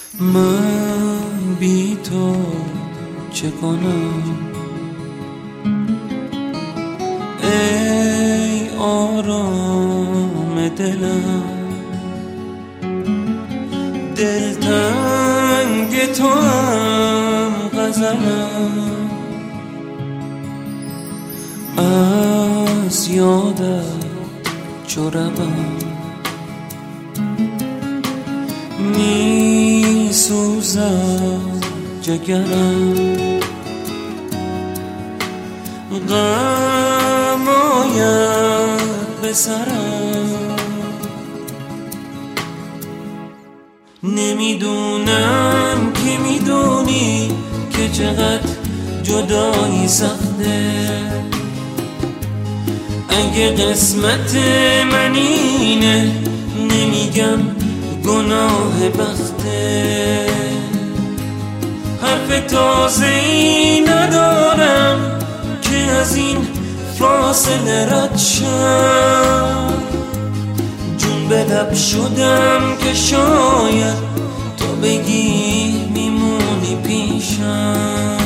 من بی تو چه کنم؟ ای آرام دلم، دلتنگ تو هم غزلم، از یادت چو روم می سوزد جگرم، غم آید به سرم، نمیدونم که میدونی که چقدر جدایی سخته، اگه قسمت من اینه نمیگم گناه بخته، حرف تازه‌ای ندارم که از این فاصله رد شم، جون به لب شدم که شاید تو بگی میمونی پیشم.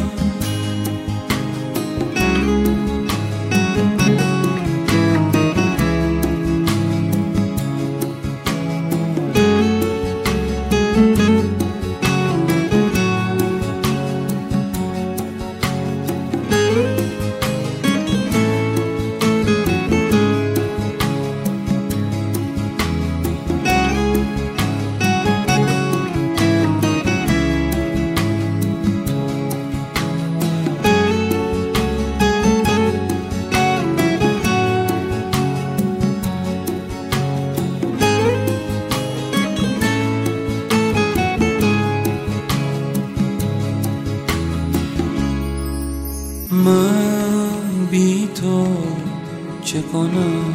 من بی تو چه کنم؟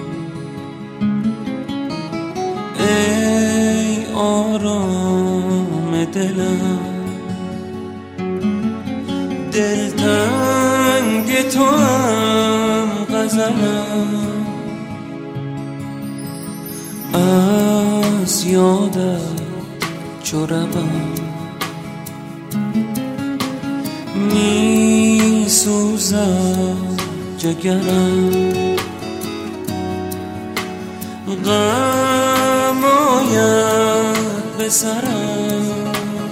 ای آرام دلم، دلتنگ تو هم غزلم، از یادت چو روم می سوزد جگرم، غم آید به سرم،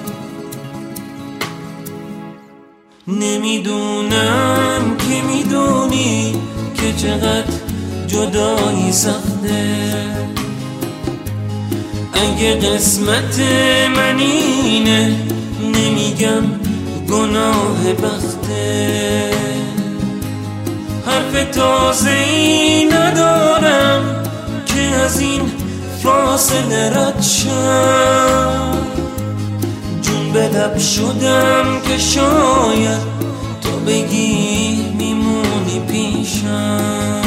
نمیدونم که میدونی که چقدر جدایی سخته، اگه قسمت من اینه نمیگم گناه بخته، حرف تازه‌ای ندارم که از این فاصله رد شم، جون به لب شدم که شاید تو بگی میمونی پیشم.